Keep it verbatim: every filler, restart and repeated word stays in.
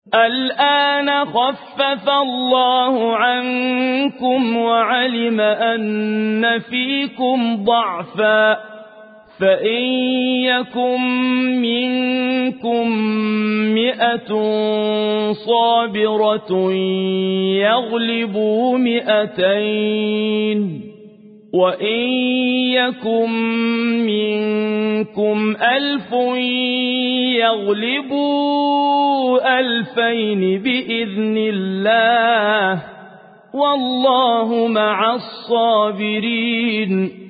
الآن خفف الله عنكم وعلم أن فيكم ضعفا فإن يكن منكم مئة صابرة يغلبوا مئتين وإن يكن منكم ألف يغلبوا ألفين بإذن الله والله مع الصابرين